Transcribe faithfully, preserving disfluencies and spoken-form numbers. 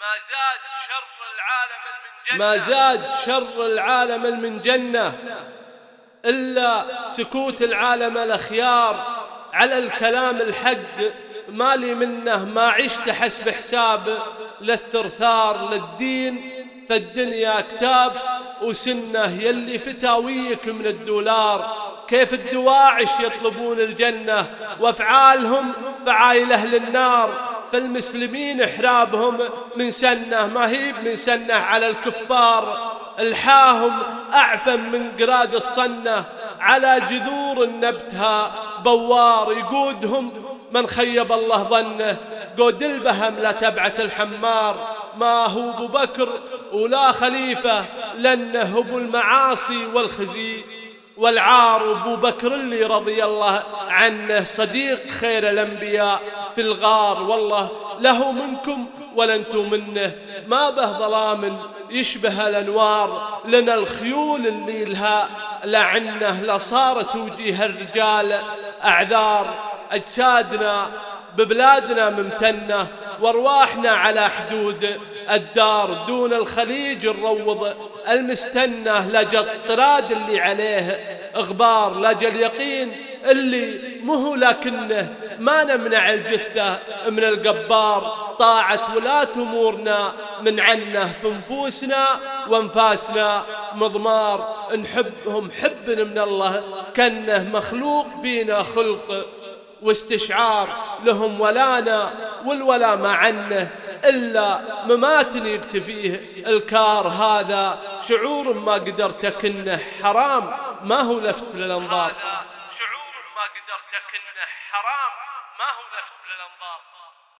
ما زاد شر العالم من جنة ما زاد شر العالم من جنة إلا سكوت العالم الأخيار على الكلام الحق. مالي منه ما عشت حسب حساب للثرثار للدين، فالدنيا كتاب وسنة يلي فتاويك من الدولار. كيف الدواعش يطلبون الجنة وافعالهم فعايل أهل النار، فالمسلمين إحرابهم من سنة ما هي من سنة على الكفار. الحاهم أعفن من قراد الصنة، على جذور النبتها بوار يقودهم من خيب الله ظنه. قود البهم لا تبعت الحمار، ما هو أبو بكر ولا خليفة لأنه أبو المعاصي والخزي والعار. أبو بكر اللي رضي الله عنه صديق خير الأنبياء في الغار، والله له منكم ولنتم منه، ما به ظلام يشبه الأنوار. لنا الخيول اللي لها لعنه لصارت وجيه الرجال أعذار. أجسادنا ببلادنا ممتنة وارواحنا على حدود الدار، دون الخليج الروض المستنة لجى الطراد اللي عليه غبار. لجى اليقين اللي مهو لكنه ما نمنع الجثة من القبار. طاعت ولاة أمورنا من عنه في نفوسنا وانفاسنا مضمار. نحبهم حب من الله كأنه مخلوق فينا خلق واستشعار. لهم ولانا والولا ما عنه إلا ممات يكتفيه الكار. هذا شعور ما قدرت كنه حرام ما هو لفت للأنظار.